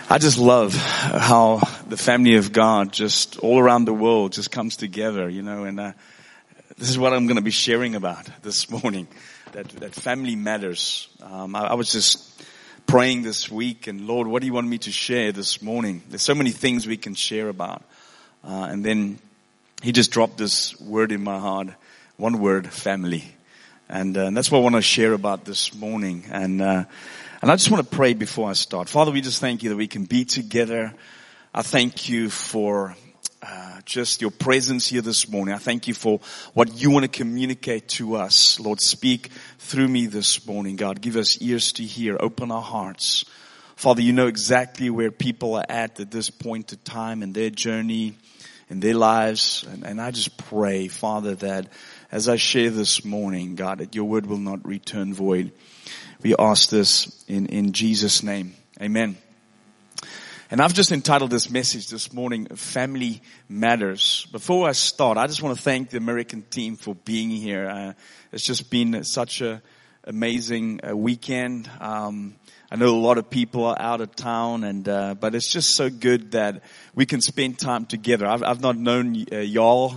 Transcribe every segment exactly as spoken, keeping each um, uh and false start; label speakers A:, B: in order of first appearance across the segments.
A: I just love how the family of God just all around the world just comes together, you know, and uh, this is what I'm going to be sharing about this morning, that, that family matters. Um, I, I was just praying this week, and Lord, what do you want me to share this morning? There's so many things we can share about. Uh, and then He just dropped this word in my heart, one word, family. And, uh, and that's what I want to share about this morning. And uh And I just want to pray before I start. Father, we just thank you that we can be together. I thank you for uh, just your presence here this morning. I thank you for what you want to communicate to us. Lord, speak through me this morning, God. Give us ears to hear. Open our hearts. Father, you know exactly where people are at at this point of time in their journey, in their lives. And, and I just pray, Father, that as I share this morning, God, that your word will not return void. We ask this in, in Jesus' name. Amen. And I've just entitled this message this morning, Family Matters. Before I start, I just want to thank the American team for being here. Uh, it's just been such a amazing uh, weekend. Um, I know a lot of people are out of town, and uh, but it's just so good that we can spend time together. I've, I've not known uh, y'all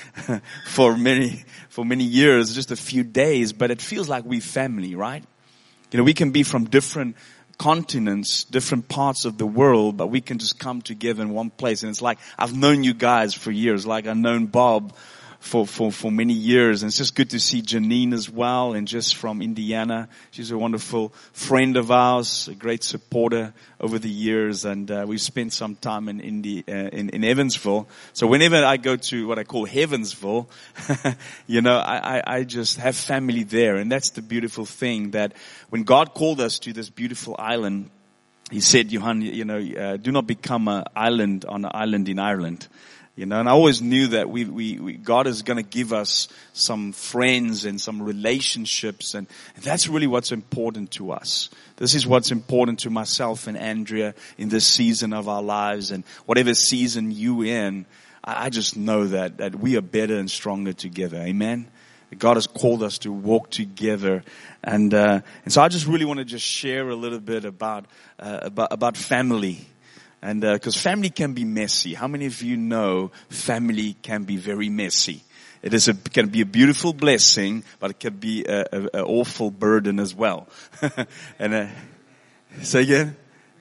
A: for many for many years, just a few days, but it feels like we're family, right? You know, we can be from different continents, different parts of the world, but we can just come together in one place. And it's like, I've known you guys for years, like I've known Bob for, for, for many years. And it's just good to see Janine as well, and just from Indiana. She's a wonderful friend of ours, a great supporter over the years. And, uh, we've spent some time in, Indi- uh, in, in Evansville. So whenever I go to what I call Heavensville, you know, I, I, I just have family there. And that's the beautiful thing, that when God called us to this beautiful island, He said, Johan, you know, uh, do not become an island on an island in Ireland. You know, and I always knew that we, we, we God is going to give us some friends and some relationships, and, and that's really what's important to us. This is what's important to myself and Andrea in this season of our lives, and whatever season you in, I, I just know that, that we are better and stronger together. Amen. God has called us to walk together, and uh, and so I just really want to just share a little bit about uh, about about family. And because uh, family can be messy. How many of you know family can be very messy? It is a, can be a beautiful blessing, but it can be a, a, a awful burden as well. and uh, say again?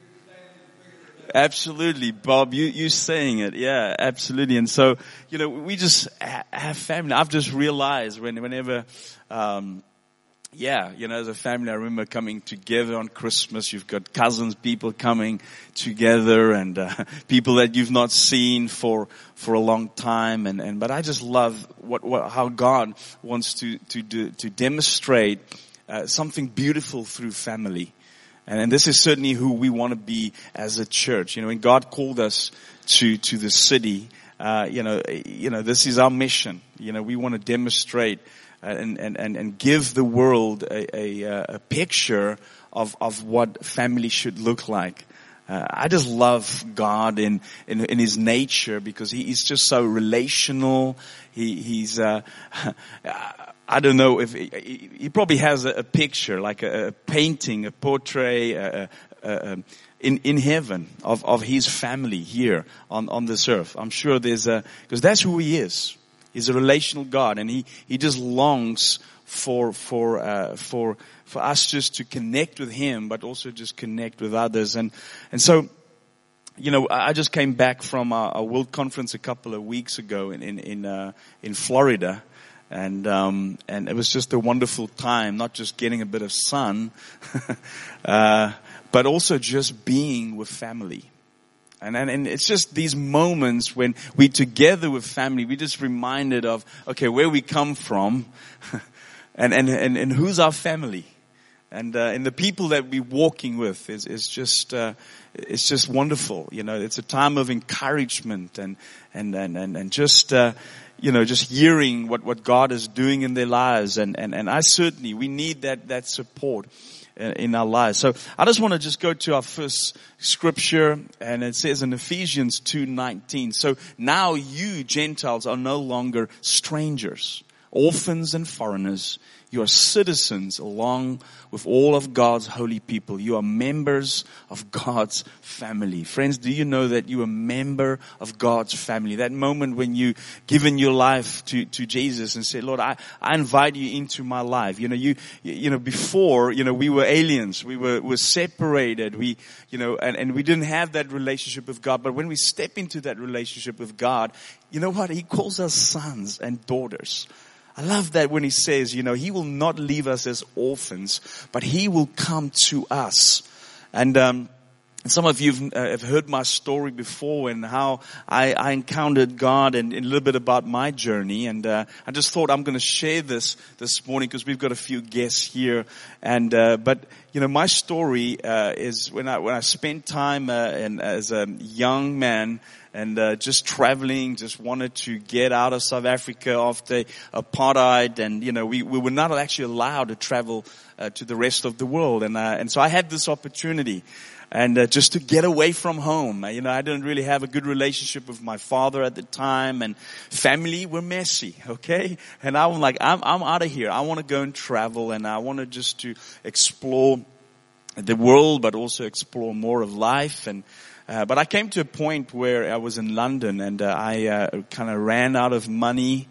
A: Absolutely, Bob. You you saying it? Yeah, absolutely. And so, you know, we just ha- have family. I've just realized when whenever. Um, Yeah, you know, as a family, I remember coming together on Christmas. You've got cousins, people coming together, and uh, people that you've not seen for for a long time. And, and but I just love what, what how God wants to to do, to demonstrate uh, something beautiful through family. And, and this is certainly who we want to be as a church. You know, when God called us to to the city, uh, you know, you know, this is our mission. You know, we want to demonstrate. And, and, and, and give the world a, a, a picture of, of what family should look like. Uh, I just love God in, in, in His nature, because He is just so relational. He, he's, uh, I don't know if, he, he probably has a, a picture, like a, a painting, a portrait, a, a, a, in, in heaven of, of His family here on, on this earth. I'm sure there's a, because that's who He is. He's a relational God, and he, he just longs for for uh, for for us just to connect with Him, but also just connect with others. And and so, you know, I just came back from a, a World Conference a couple of weeks ago in in in, uh, in Florida, and um, and it was just a wonderful time. Not just getting a bit of sun, uh, but also just being with family. And, and and it's just these moments when we together with family, we just reminded of, okay, where we come from, and, and, and, and who's our family. And, uh, and the people that we're walking with is, is just, uh, it's just wonderful. You know, it's a time of encouragement and, and, and, and, and just, uh, you know, just hearing what, what God is doing in their lives. And, and, and I certainly, we need that, that support in our lives. So I just want to just go to our first scripture, and it says in Ephesians two nineteen, so now you Gentiles are no longer strangers, orphans and foreigners You are citizens along with all of God's holy people. You are members of God's family. Friends, do you know that you are a member of God's family? That moment when you given your life to, to Jesus and said, Lord, I, I invite you into my life. You know, you, you know, before, you know, we were aliens. We were, were separated. We, you know, and, and we didn't have that relationship with God. But when we step into that relationship with God, you know what? He calls us sons and daughters. I love that when he says, you know, he will not leave us as orphans, but he will come to us. And um, some of you have, uh, have heard my story before and how I, I encountered God and, and a little bit about my journey. And uh, I just thought I'm going to share this this morning because we've got a few guests here. And uh, but you know, my story uh, is when I when I spent time uh, and as a young man. And uh, just traveling, just wanted to get out of South Africa after apartheid. And, you know, we, we were not actually allowed to travel uh, to the rest of the world. And uh, and so I had this opportunity. And uh, just to get away from home. You know, I didn't really have a good relationship with my father at the time. And family were messy, okay? And I'm like, I'm, I'm out of here. I want to go and travel. And I wanted just to explore the world, but also explore more of life. And Uh, but I came to a point where I was in London and uh, I uh, kind of ran out of money.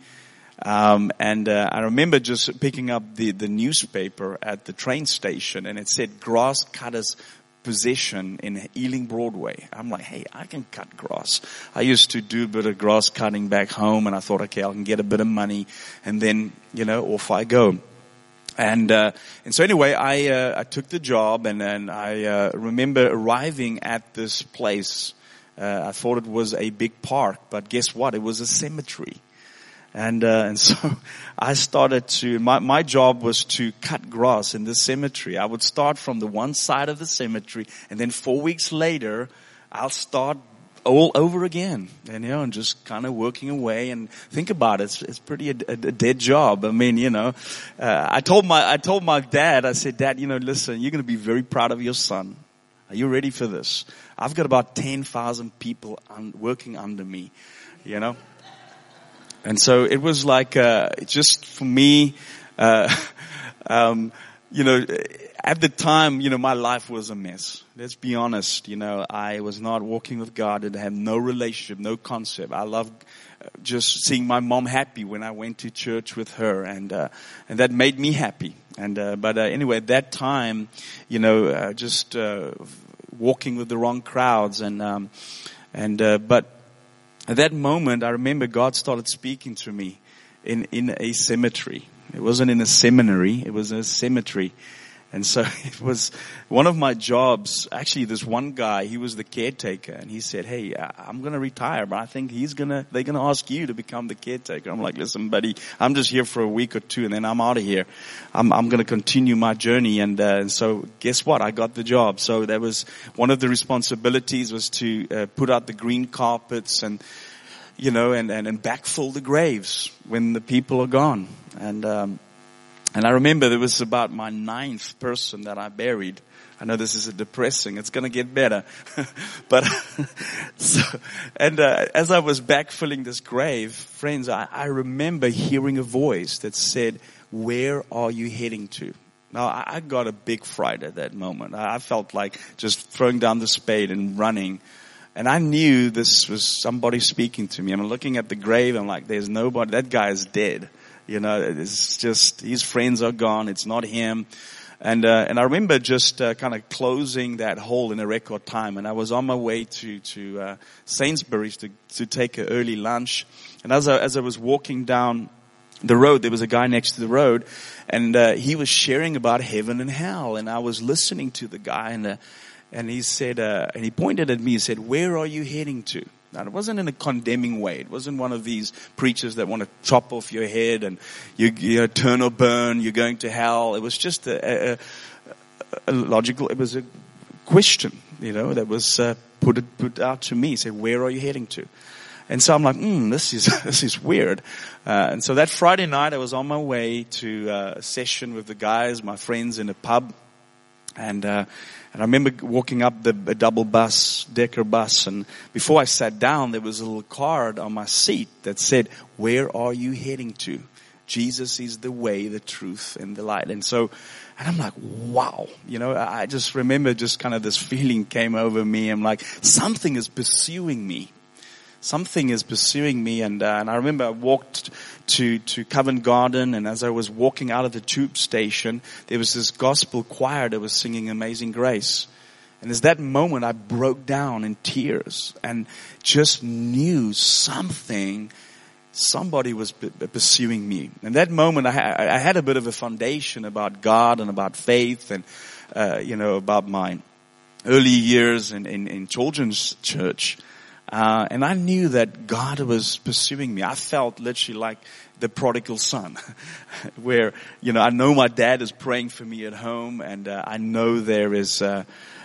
A: Um, and uh, I remember just picking up the, the newspaper at the train station and it said grass cutter's position in Ealing Broadway. I'm like, hey, I can cut grass. I used to do a bit of grass cutting back home and I thought, okay, I can get a bit of money and then, you know, off I go. And, uh, and so anyway, I, uh, I took the job and, and I, uh, remember arriving at this place. Uh, I thought it was a big park, but guess what? It was a cemetery. And, uh, and so I started to, my, my job was to cut grass in this cemetery. I would start from the one side of the cemetery and then four weeks later, I'll start all over again, and you know, and just kind of working away. And think about it, it's, it's pretty a, a, a dead job. I mean, you know, uh, I told my I told my dad, I said, Dad, you know, listen, you're going to be very proud of your son. Are you ready for this? I've got about ten thousand people un- working under me, you know. And so it was like uh, just for me, uh, um, you know. At the time, you know, my life was a mess. Let's be honest. You know, I was not walking with God and had no relationship, no concept. I loved just seeing my mom happy when I went to church with her, and uh, and that made me happy. And uh, but uh, anyway, at that time, you know, uh, just uh, walking with the wrong crowds, and um, and uh, but at that moment, I remember God started speaking to me in in a cemetery. It wasn't in a seminary; it was a cemetery. And so it was one of my jobs. Actually, this one guy, he was the caretaker, and he said, hey, I'm going to retire, but I think he's going to, they're going to ask you to become the caretaker. I'm like, listen, buddy, I'm just here for a week or two, and then I'm out of here. I'm, I'm going to continue my journey. And, uh, and so guess what? I got the job. So that was one of the responsibilities was to uh, put out the green carpets and, you know, and, and, and backfill the graves when the people are gone. And, um, And I remember there was about my ninth person that I buried. I know this is a depressing. It's going to get better. But, so, and uh, as I was backfilling this grave, friends, I, I remember hearing a voice that said, where are you heading to? Now, I, I got a big fright at that moment. I, I felt like just throwing down the spade and running. And I knew this was somebody speaking to me. I'm looking at the grave. I'm like, there's nobody. That guy is dead. You know, it's just, his friends are gone. It's not him. And, uh, and I remember just, uh, kind of closing that hole in a record time. And I was on my way to, to, uh, Sainsbury's to, to take an early lunch. And as I, as I was walking down the road, there was a guy next to the road, and, uh, he was sharing about heaven and hell. And I was listening to the guy, and, uh, and he said, uh, and he pointed at me and said, where are you heading to? Now, it wasn't in a condemning way. It wasn't one of these preachers that want to chop off your head and you, you know, turn or burn, you're going to hell. It was just a, a, a logical, it was a question, you know, that was uh, put put out to me. He said, where are you heading to? And so I'm like, hmm, this is, this is weird. Uh, and so that Friday night, I was on my way to uh, a session with the guys, my friends, in a pub. And, uh, and I remember walking up the a double bus, decker bus, and before I sat down, there was a little card on my seat that said, where are you heading to? Jesus is the way, the truth, and the light. And so, and I'm like, wow, you know, I just remember just kind of this feeling came over me. I'm like, something is pursuing me. Something is pursuing me. And, uh, and I remember I walked to, to Covent Garden, and as I was walking out of the tube station, there was this gospel choir that was singing Amazing Grace. And it's that moment I broke down in tears and just knew something, somebody was pursuing me. And that moment I, ha- I had a bit of a foundation about God and about faith and, uh, you know, about my early years in, in, in children's church. Uh, and I knew that God was pursuing me. I felt literally like the prodigal son, where, you know, I know my dad is praying for me at home, and uh, I know there is, uh,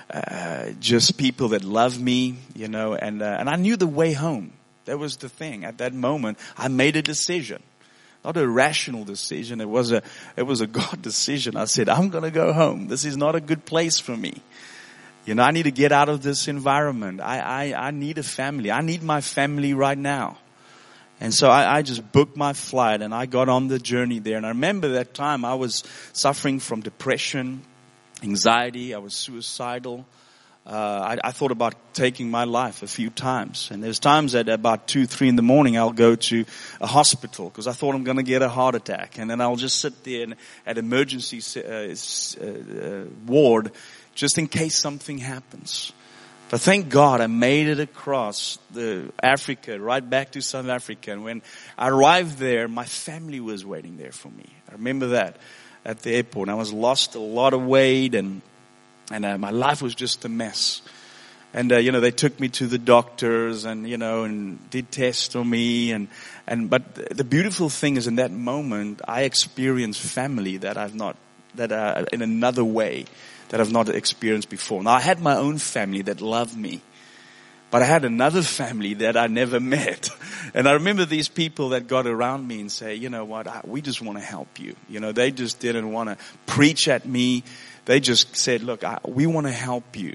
A: Uh, just people that love me, you know, and uh, and I knew the way home. That was the thing. At that moment, I made a decision, not a rational decision. It was a it was a God decision. I said, I'm going to go home. This is not a good place for me. You know, I need to get out of this environment. I I, I need a family. I need my family right now. And so I, I just booked my flight, and I got on the journey there. And I remember that time I was suffering from depression, anxiety. I was suicidal. Uh, I, I thought about taking my life a few times. And there's times at about two, three in the morning, I'll go to a hospital because I thought I'm going to get a heart attack. And then I'll just sit there in, at emergency uh, uh, ward just in case something happens. But thank God I made it across the Africa, right back to South Africa. And when I arrived there, my family was waiting there for me. I remember that. At the airport. I was lost a lot of weight, and and uh, my life was just a mess. And uh, you know, they took me to the doctors, and you know, and did tests on me, and and but the beautiful thing is, in that moment, I experienced family that I've not that uh, in another way that I've not experienced before. Now I had my own family that loved me, but I had another family that I never met. And I remember these people that got around me and say, you know what, I, we just want to help you. You know, they just didn't want to preach at me. They just said, look, I, we want to help you.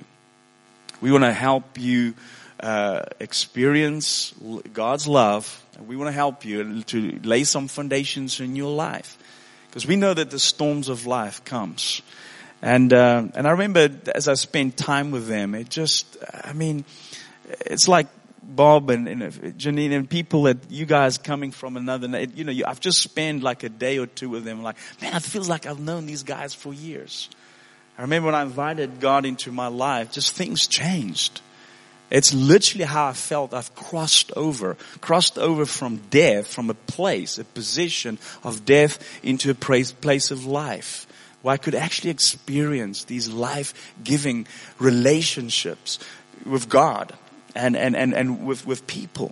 A: We want to help you uh, experience God's love. And we want to help you to lay some foundations in your life. Because we know that the storms of life comes. And, uh, and I remember as I spent time with them, it just, I mean, it's like Bob and, and Janine and people that you guys coming from another, you know, I've just spent like a day or two with them. Like, man, it feels like I've known these guys for years. I remember when I invited God into my life, just things changed. It's literally how I felt. I've crossed over, crossed over from death, from a place, a position of death into a place, place of life, where I could actually experience these life-giving relationships with God. And, and, and, and with, with people.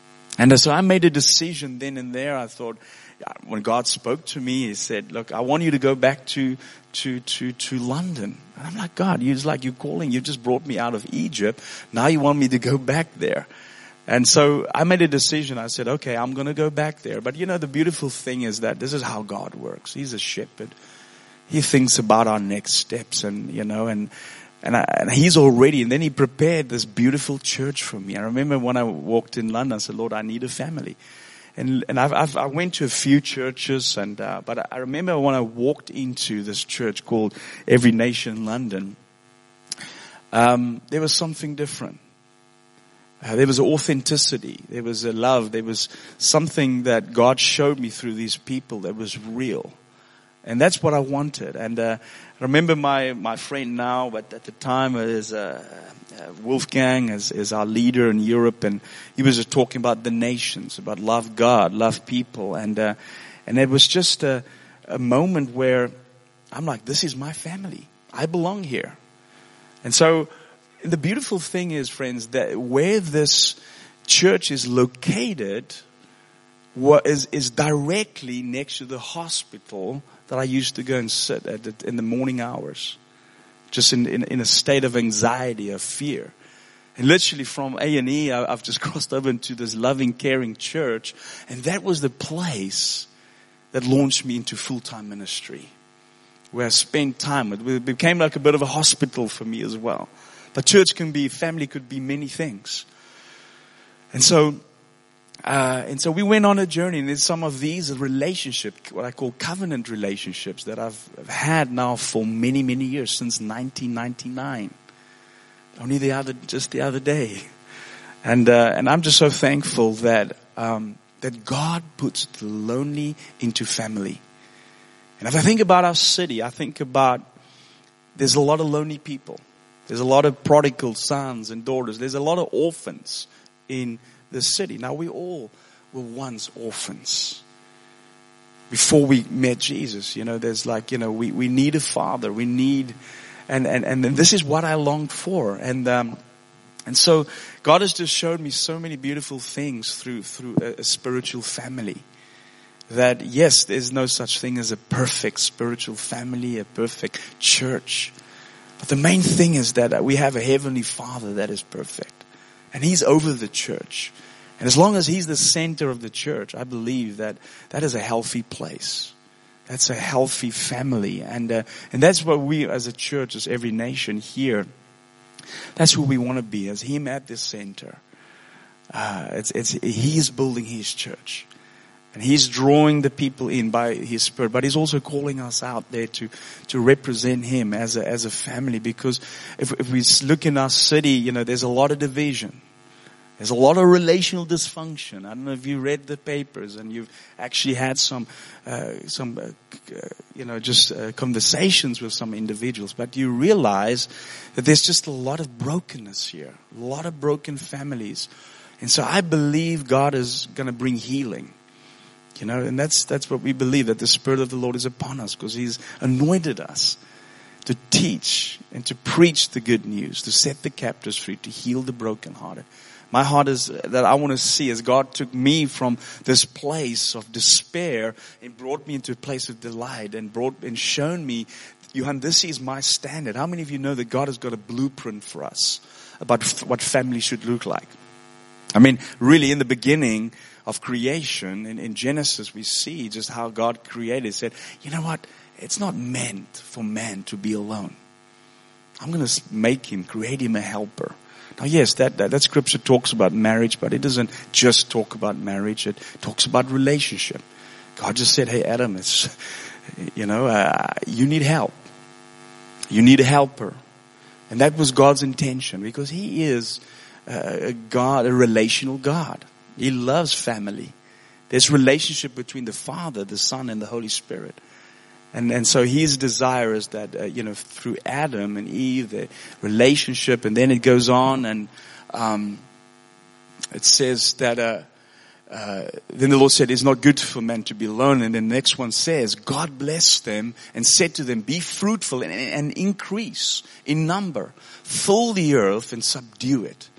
A: And so I made a decision then and there. I thought, when God spoke to me, He said, look, I want you to go back to, to, to, to London. And I'm like, God, it's like you're calling, you just brought me out of Egypt. Now you want me to go back there. And so I made a decision. I said, okay, I'm going to go back there. But you know, the beautiful thing is that this is how God works. He's a shepherd. He thinks about our next steps, and, you know, and, And, I, and he's already, and then he prepared this beautiful church for me. I remember when I walked in London, I said, Lord, I need a family. And, and I've, I've, I went to a few churches, and, uh, but I remember when I walked into this church called Every Nation London, um, there was something different. Uh, there was authenticity. There was a love. There was something that God showed me through these people that was real. And that's what I wanted. And uh, I remember my, my friend now, but at the time is uh, uh, Wolfgang is, is our leader in Europe, and he was just talking about the nations, about love God, love people, and uh, and it was just a, a moment where I'm like, this is my family. I belong here. And so the beautiful thing is, friends, that where this church is located what is, is directly next to the hospital that I used to go and sit at the, in the morning hours, just in, in, in a state of anxiety, of fear. And literally from A and E, I, I've just crossed over into this loving, caring church. And that was the place that launched me into full-time ministry, where I spent time. It became like a bit of a hospital for me as well. But church can be, family could be many things. And so Uh, and so we went on a journey, and in some of these relationships, what I call covenant relationships, that I've had now for many, many years, since nineteen ninety-nine. Only the other, just the other day. And, uh, and I'm just so thankful that, um, that God puts the lonely into family. And if I think about our city, I think about, there's a lot of lonely people. There's a lot of prodigal sons and daughters. There's a lot of orphans in the city. Now, we all were once orphans. Before we met Jesus, you know, there's like, you know, we, we need a father. We need, and, and, and this is what I longed for. And, um, and so God has just showed me so many beautiful things through, through a, a spiritual family. That yes, there's no such thing as a perfect spiritual family, a perfect church. But the main thing is that we have a heavenly Father that is perfect. And He's over the church. And as long as He's the center of the church, I believe that that is a healthy place. That's a healthy family. And uh, and that's what we as a church, as every nation here, that's who we want to be, as Him at the center. Uh, it's, it's, He's building His church. And He's drawing the people in by His Spirit, but He's also calling us out there to, to represent Him as a, as a family. Because if, if we look in our city, you know, there's a lot of division. There's a lot of relational dysfunction. I don't know if you read the papers and you've actually had some, uh, some, uh, you know, just uh, conversations with some individuals, but you realize that there's just a lot of brokenness here, a lot of broken families. And so I believe God is going to bring healing. You know, and that's, that's what we believe, that the Spirit of the Lord is upon us because He's anointed us to teach and to preach the good news, to set the captives free, to heal the brokenhearted. My heart is that I want to see as God took me from this place of despair and brought me into a place of delight and brought and shown me, Johan, this is my standard. How many of you know that God has got a blueprint for us about what family should look like? I mean, really in the beginning of creation, in, in Genesis, we see just how God created. He said, you know what? It's not meant for man to be alone. I'm going to make him, create him a helper. Now, yes, that, that, that scripture talks about marriage, but it doesn't just talk about marriage. It talks about relationship. God just said, hey, Adam, it's, you know, uh, you need help. You need a helper. And that was God's intention because He is a God, a relational God. He loves family. There's relationship between the Father, the Son, and the Holy Spirit. And and so His desire is that, uh, you know, through Adam and Eve, the relationship, and then it goes on and um, it says that, uh, uh, then the Lord said, it's not good for man to be alone. And then the next one says, God blessed them and said to them, be fruitful and, and increase in number. Fill the earth and subdue it.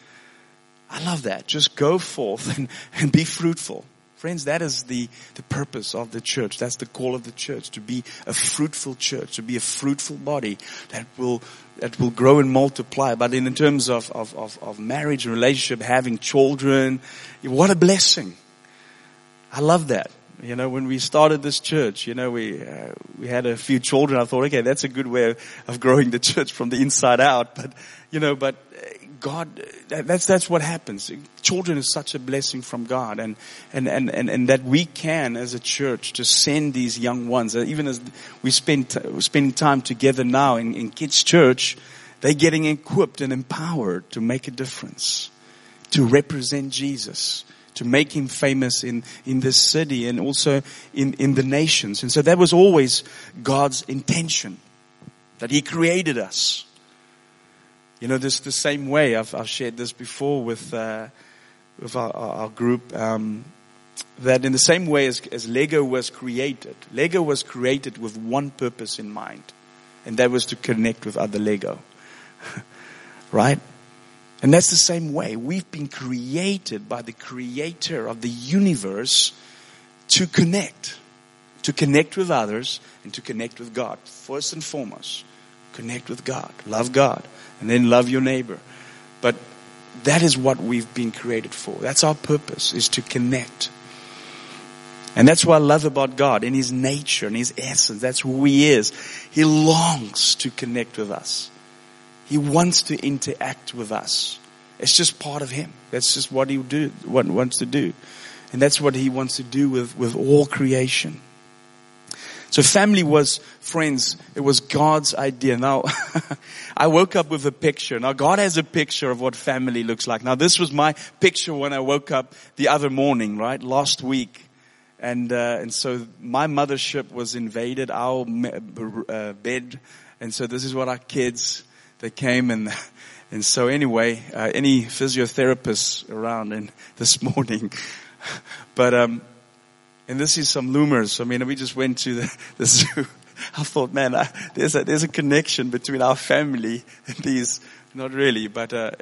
A: I love that. Just go forth and, and be fruitful. Friends, that is the, the purpose of the church. That's the call of the church, to be a fruitful church, to be a fruitful body that will that will grow and multiply. But in terms of, of, of, of marriage, relationship, having children, what a blessing. I love that. You know, when we started this church, you know, we uh, we had a few children. I thought, okay, that's a good way of growing the church from the inside out. But, you know, but God, that's that's what happens. Children is such a blessing from God, and and and and, and that we can, as a church, just send these young ones. Even as we spend we're spending time together now in, in kids' church, they're getting equipped and empowered to make a difference, to represent Jesus, to make Him famous in in this city and also in in the nations. And so that was always God's intention, that He created us. You know, this the same way. I've, I've shared this before with uh, with our, our group. Um, that in the same way as, as Lego was created, Lego was created with one purpose in mind, and that was to connect with other Lego, right? And that's the same way we've been created by the Creator of the universe to connect, to connect with others, and to connect with God. First and foremost, connect with God, love God. And then love your neighbor. But that is what we've been created for. That's our purpose, is to connect. And that's what I love about God, in His nature, in His essence. That's who He is. He longs to connect with us. He wants to interact with us. It's just part of Him. That's just what He do, what wants to do. And that's what he wants to do with, with all creation. So family was, friends, it was God's idea. Now, I woke up with a picture. Now, God has a picture of what family looks like. Now, this was my picture when I woke up the other morning, right? Last week. And, uh, and so my mothership was invaded, our uh, bed. And so this is what our kids, they came and, and so anyway, uh, any physiotherapists around and this morning. But, um, and this is some loomers. I mean, we just went to the, the zoo. I thought, man, I, there's a, there's a connection between our family and these. Not really, but, uh,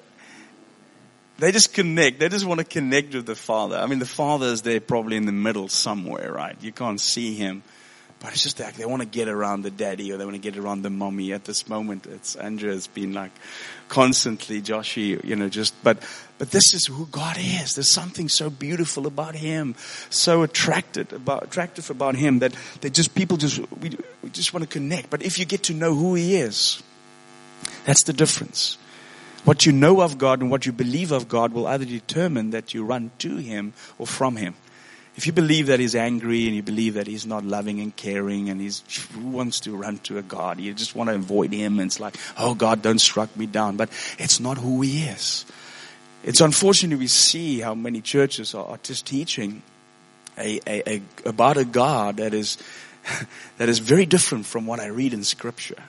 A: they just connect. They just want to connect with the Father. I mean, the Father is there probably in the middle somewhere, right? You can't see him. But it's just like they want to get around the daddy or they want to get around the mommy. At this moment, it's Andrea has been like constantly, Joshy, you know, just, but, but this is who God is. There's something so beautiful about him, so attracted about, attractive about him that they just, people just, we, we just want to connect. But if you get to know who he is, that's the difference. What you know of God and what you believe of God will either determine that you run to him or from him. If you believe that he's angry and you believe that he's not loving and caring and he's, who wants to run to a God? You just want to avoid him and it's like, oh God, don't strike me down. But it's not who he is. It's unfortunate we see how many churches are, are just teaching a, a, a, about a God that is, that is very different from what I read in Scripture.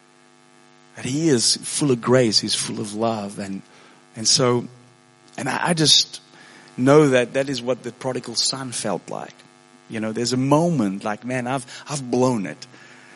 A: That he is full of grace, he's full of love. And, and so, and I, I just know that that is what the prodigal son felt like. You know, there's a moment like, man, I've, I've blown it.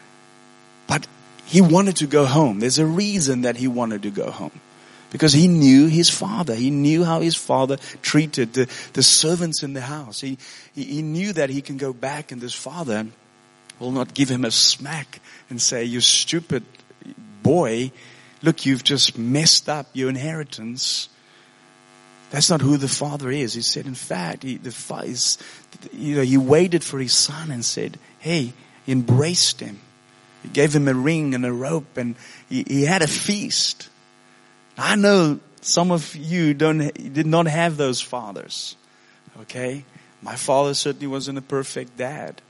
A: But he wanted to go home. There's a reason that he wanted to go home. Because he knew his father. He knew how his father treated the, the servants in the house. He, he, he knew that he can go back and this father will not give him a smack and say, you stupid boy, look, you've just messed up your inheritance. That's not who the father is. He said, in fact, he, the father is, you know, he waited for his son and said, hey, he embraced him. He gave him a ring and a rope and he, he had a feast. I know some of you don't, did not have those fathers. Okay? My father certainly wasn't a perfect dad.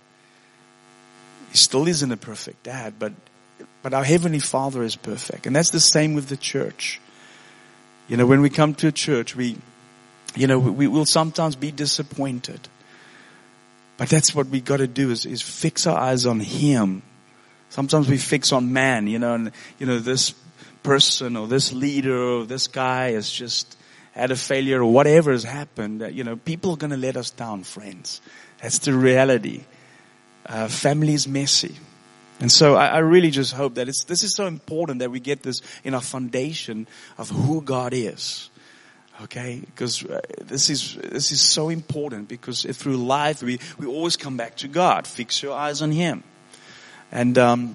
A: He still isn't a perfect dad, but, but our Heavenly Father is perfect. And that's the same with the church. You know, when we come to a church, we, you know, we will sometimes be disappointed. But that's what we got to do is, is fix our eyes on Him. Sometimes we fix on man, you know, and, you know, this person or this leader or this guy has just had a failure or whatever has happened. You know, people are going to let us down, friends. That's the reality. Uh, family is messy. And so I, I really just hope that it's, this is so important that we get this in our foundation of who God is. Okay? Because uh, this is, this is so important because through life we, we always come back to God. Fix your eyes on Him. And, um,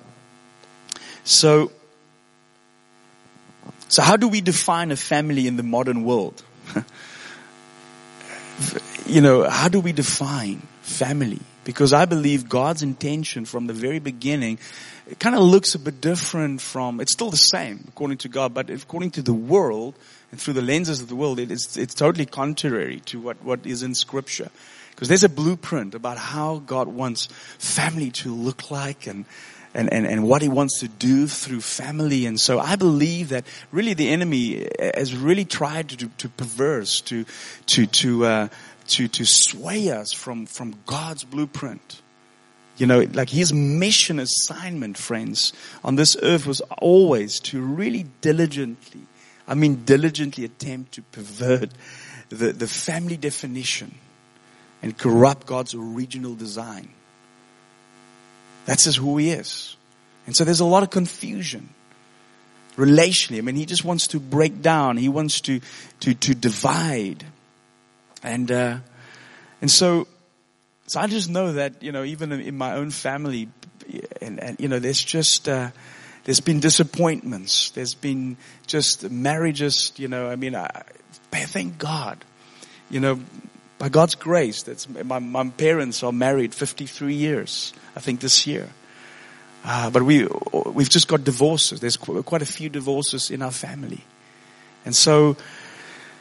A: so, so how do we define a family in the modern world? You know, how do we define family? Because I believe God's intention from the very beginning, it kind of looks a bit different from, it's still the same according to God, but according to the world and through the lenses of the world, it is, it's totally contrary to what, what is in Scripture. Because there's a blueprint about how God wants family to look like and, and, and, and what He wants to do through family. And so I believe that really the enemy has really tried to, to perverse, to, to, to, uh, to, to sway us from, from God's blueprint. You know, like His mission assignment, friends, on this earth was always to really diligently, I mean diligently attempt to pervert the, the family definition and corrupt God's original design. That's just who He is. And so there's a lot of confusion relationally. I mean, He just wants to break down. He wants to, to, to divide. And, uh, and so, so I just know that, you know, even in my own family, and, and you know, there's just, uh, there's been disappointments. There's been just marriages, you know, I mean, I, thank God, you know, by God's grace, that's my, my parents are married fifty-three years, I think this year. Uh, but we, we've just got divorces. There's quite a few divorces in our family. And so,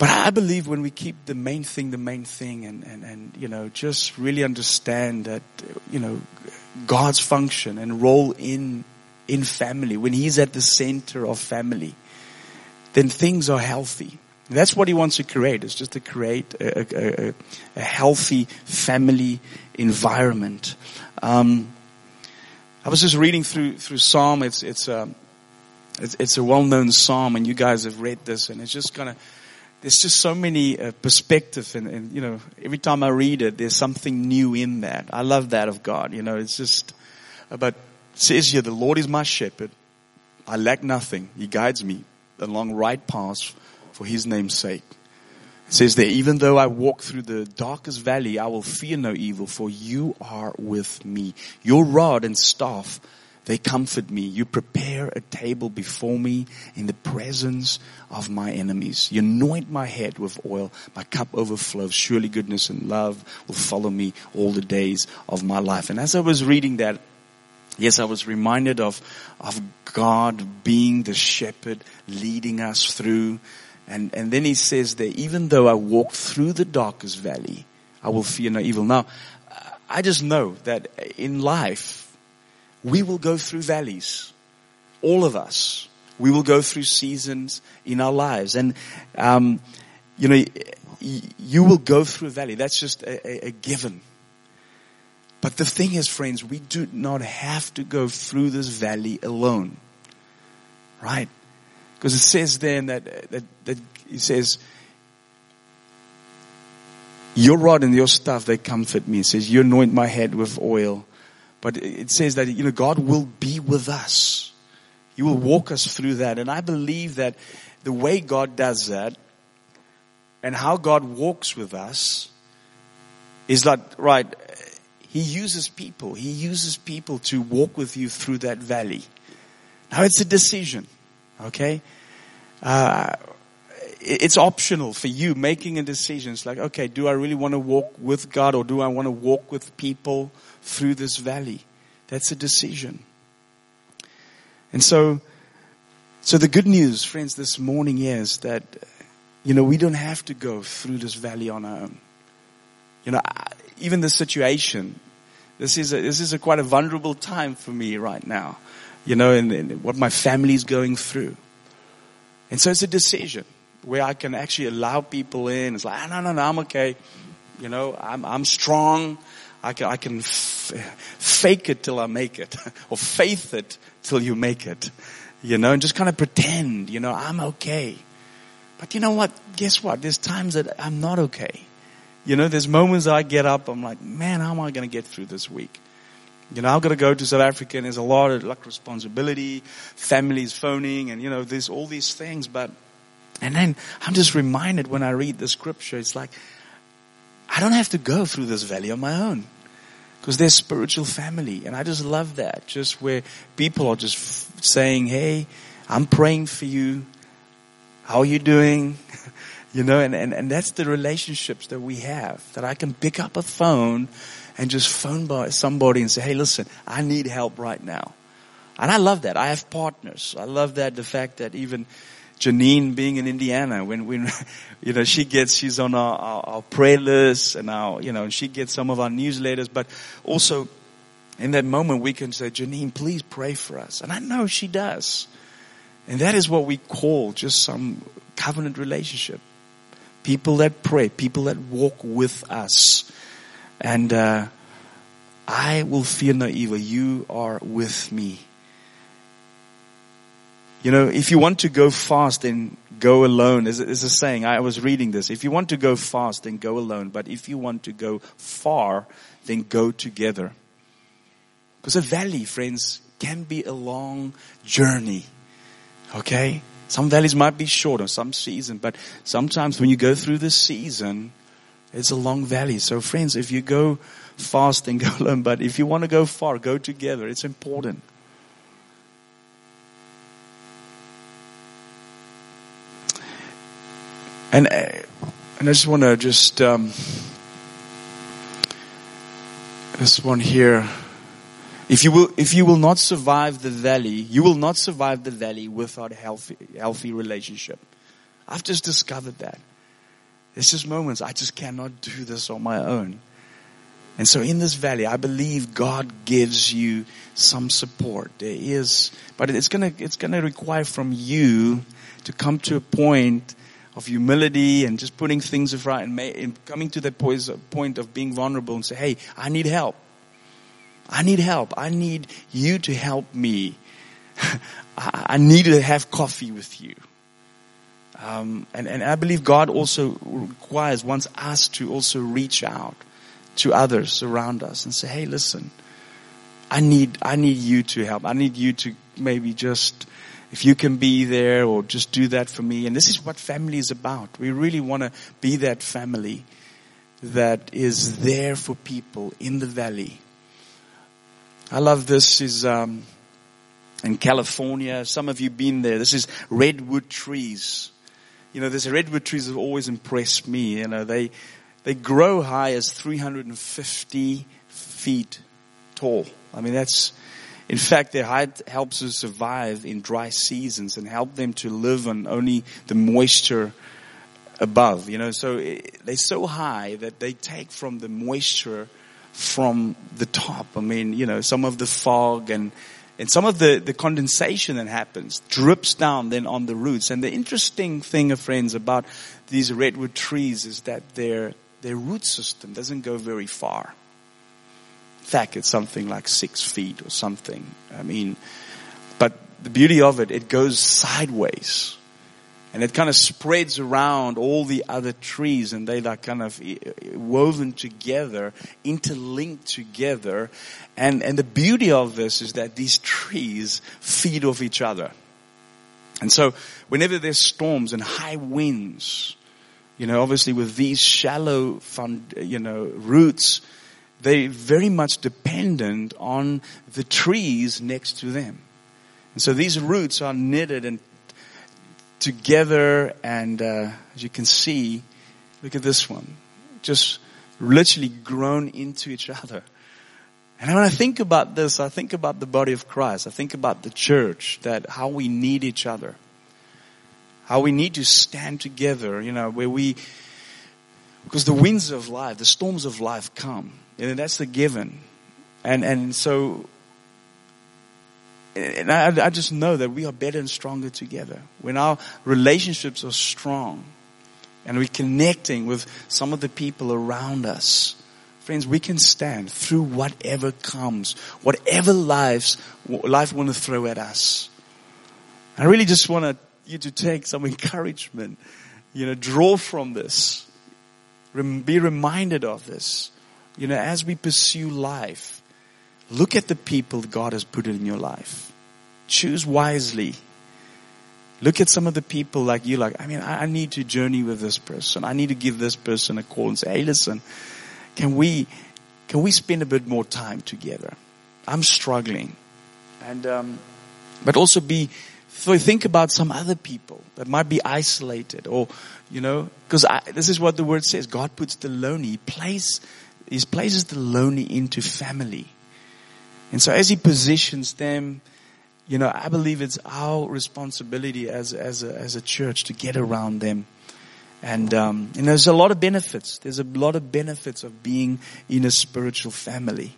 A: But I believe when we keep the main thing the main thing and, and, and, you know, just really understand that, you know, God's function and role in, in family, when He's at the center of family, then things are healthy. That's what He wants to create. It's just to create a, a, a healthy family environment. Um, I was just reading through through Psalm. It's it's a it's, it's a well-known Psalm, and you guys have read this, and it's just kind of there's just so many uh, perspectives, and, and you know every time I read it, there's something new in that. I love that of God. You know, it's just about it says here, the Lord is my shepherd; I lack nothing. He guides me along right paths for His name's sake. It says there, even though I walk through the darkest valley, I will fear no evil, for You are with me. Your rod and staff, they comfort me. You prepare a table before me in the presence of my enemies. You anoint my head with oil. My cup overflows. Surely goodness and love will follow me all the days of my life. And as I was reading that, yes, I was reminded of, of God being the shepherd, leading us through. And, and then He says there, even though I walk through the darkest valley, I will fear no evil. Now, I just know that in life, we will go through valleys. All of us. We will go through seasons in our lives. And, um, you know, you will go through a valley. That's just a, a, a given. But the thing is, friends, we do not have to go through this valley alone. Right? Because it says there in that, that, that it says, Your rod and Your staff, they comfort me. It says, You anoint my head with oil. But it says that, you know, God will be with us. He will walk us through that. And I believe that the way God does that and how God walks with us is like, right, He uses people. He uses people to walk with you through that valley. Now it's a decision. Okay? Uh, it's optional for you making a decision. It's like, okay, do I really want to walk with God, or do I want to walk with people through this valley? That's a decision. And so, so the good news, friends, this morning is that, you know, we don't have to go through this valley on our own. You know, even the situation, this is a, this is a quite a vulnerable time for me right now. You know, and, and what my family is going through. And so it's a decision where I can actually allow people in. It's like, ah, no, no, no, I'm okay. You know, I'm, I'm strong. I can, I can f- fake it till I make it, or faith it till you make it. You know, and just kind of pretend, you know, I'm okay. But you know what? Guess what? There's times that I'm not okay. You know, there's moments I get up, I'm like, man, how am I going to get through this week? You know, I've got to go to South Africa, and there's a lot of like responsibility, families phoning, and you know, there's all these things. But, and then I'm just reminded when I read the scripture, it's like, I don't have to go through this valley on my own. Because there's spiritual family. And I just love that. Just where people are just f- saying, hey, I'm praying for you. How are you doing? You know, and, and, and that's the relationships that we have. That I can pick up a phone and just phone by somebody and say, hey, listen, I need help right now. And I love that. I have partners. I love that, the fact that even Janine being in Indiana, when, when, you know, she gets, she's on our, our, our prayer list and our, you know, she gets some of our newsletters, but also in that moment we can say, Janine, please pray for us. And I know she does. And that is what we call just some covenant relationship. People that pray, people that walk with us. And uh, I will fear no evil. You are with me. You know, if you want to go fast, then go alone. There's a, there's a saying, I was reading this. If you want to go fast, then go alone. But if you want to go far, then go together. Because a valley, friends, can be a long journey. Okay? Some valleys might be short or some season. But sometimes when you go through this season, it's a long valley. So friends, if you go fast, then go alone. But if you want to go far, go together. It's important. And and I just want to just um, this one here. If you will, if you will not survive the valley, you will not survive the valley without a healthy, healthy relationship. I've just discovered that. There's just moments I just cannot do this on my own. And so in this valley, I believe God gives you some support. There is, but it's gonna, it's gonna require from you to come to a point of humility and just putting things right and, may, and coming to that point of being vulnerable and say, hey, I need help. I need help. I need you to help me. I need to have coffee with you. Um, and, and I believe God also requires, wants us to also reach out to others around us and say, hey, listen, I need, I need you to help. I need you to maybe just, if you can be there or just do that for me. And this is what family is about. We really want to be that family that is there for people in the valley. I love this is, um, in California. Some of you been there. This is redwood trees. You know, these redwood trees have always impressed me. You know, they, they grow high as three hundred fifty feet tall. I mean, that's, in fact, their height helps us survive in dry seasons and help them to live on only the moisture above, you know. So it, they're so high that they take from the moisture from the top. I mean, you know, some of the fog and, and some of the, the condensation that happens drips down then on the roots. And the interesting thing, friends, about these redwood trees is that their, their root system doesn't go very far. In fact, it's something like six feet or something. I mean, but the beauty of it, it goes sideways. And it kind of spreads around all the other trees, and they like kind of woven together, interlinked together. And, and the beauty of this is that these trees feed off each other. And so whenever there's storms and high winds, you know, obviously with these shallow, fund, you know, roots, they're very much dependent on the trees next to them. And so these roots are knitted and together, and uh, as you can see, look at this one, just literally grown into each other. And when I think about this, I think about the body of Christ. I think about the church, that how we need each other, how we need to stand together, you know, where we, because the winds of life, the storms of life come, and that's the given. And and so, and I, I just know that we are better and stronger together. When our relationships are strong and we're connecting with some of the people around us, friends, we can stand through whatever comes, whatever lives, life want to throw at us. I really just want you to take some encouragement, you know, draw from this, be reminded of this. You know, as we pursue life, look at the people God has put in your life. Choose wisely. Look at some of the people like you, like, I mean, I, I need to journey with this person. I need to give this person a call and say, hey, listen, can we, can we spend a bit more time together? I'm struggling. And, um, but also be, so think about some other people that might be isolated, or, you know, because this is what the word says. God puts the lonely, He places, He places the lonely into family. And so as He positions them, you know, I believe it's our responsibility as as a, as a church to get around them. And um, and there's a lot of benefits. There's a lot of benefits of being in a spiritual family.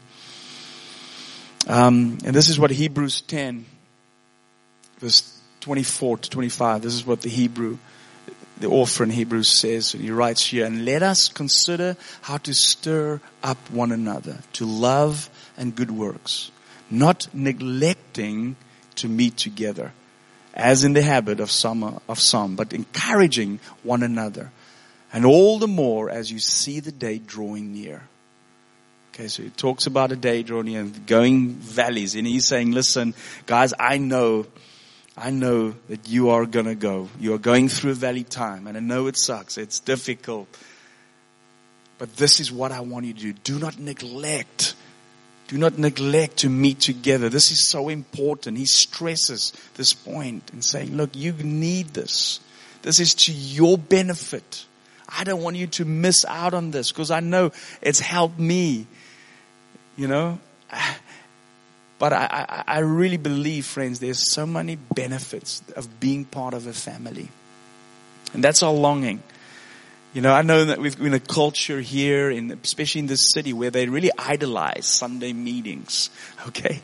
A: Um, and this is what Hebrews ten, verse twenty-four to twenty-five. This is what the Hebrew, the author in Hebrews says. And he writes here, and let us consider how to stir up one another to love and good works, not neglecting to meet together, as in the habit of some, of some, but encouraging one another, and all the more as you see the day drawing near. Okay, so he talks about a day drawing near and going valleys, and he's saying, listen, guys, I know, I know that you are gonna go. You are going through a valley time, and I know it sucks, it's difficult, but this is what I want you to do. Do not neglect Do not neglect to meet together. This is so important. He stresses this point and saying, look, you need this. This is to your benefit. I don't want you to miss out on this because I know it's helped me. You know? But I, I, I really believe, friends, there's so many benefits of being part of a family. And that's our longing. You know, I know that we've been a culture here, in, especially in this city, where they really idolize Sunday meetings. Okay?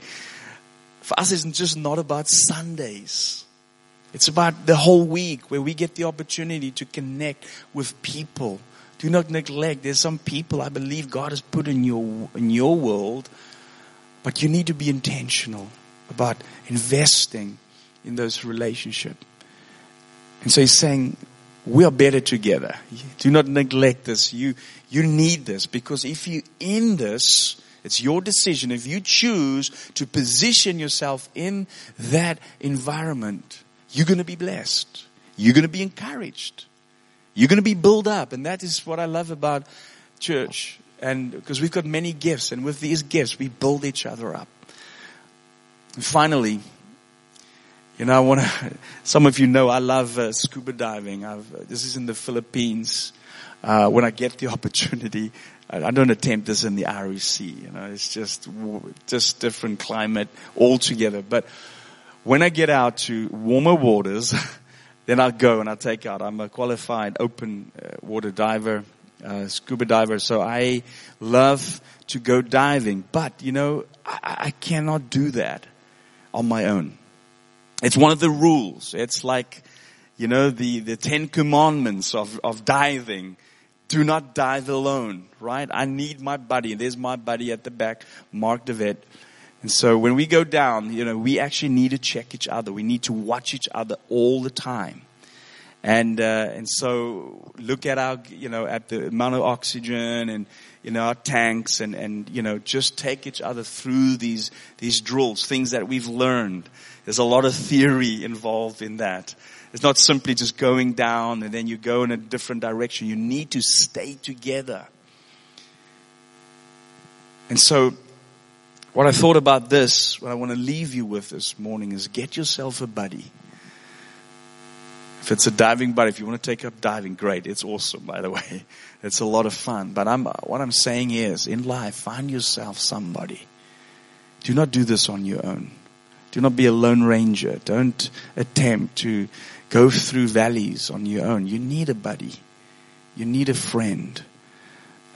A: For us, it's just not about Sundays. It's about the whole week where we get the opportunity to connect with people. Do not neglect. There's some people I believe God has put in your in your world, but you need to be intentional about investing in those relationships. And so he's saying, we are better together. Do not neglect this. You you need this, because if you in this, it's your decision. If you choose to position yourself in that environment, you're going to be blessed. You're going to be encouraged. You're going to be built up. And that is what I love about church. And because we've got many gifts, and with these gifts, we build each other up. And finally, you know, I want to, some of you know I love uh, scuba diving. I've, uh, this is in the Philippines. Uh, when I get the opportunity, I, I don't attempt this in the Irish Sea. You know, it's just, just different climate altogether. But when I get out to warmer waters, then I'll go and I'll take out. I'm a qualified open uh, water diver, uh, scuba diver. So I love to go diving. But, you know, I, I cannot do that on my own. It's one of the rules. It's like, you know, the, the Ten Commandments of, of diving. Do not dive alone, right? I need my buddy. There's my buddy at the back, Mark DeVet. And so when we go down, you know, we actually need to check each other. We need to watch each other all the time. And, uh, and so look at our, you know, at the amount of oxygen and, you know, our tanks and, and, you know, just take each other through these, these drills, things that we've learned. There's a lot of theory involved in that. It's not simply just going down and then you go in a different direction. You need to stay together. And so, what I thought about this, what I want to leave you with this morning is get yourself a buddy. If it's a diving buddy, if you want to take up diving, great. It's awesome, by the way. It's a lot of fun. But I'm, what I'm saying is, in life, find yourself somebody. Do not do this on your own. Do not be a lone ranger. Don't attempt to go through valleys on your own. You need a buddy. You need a friend.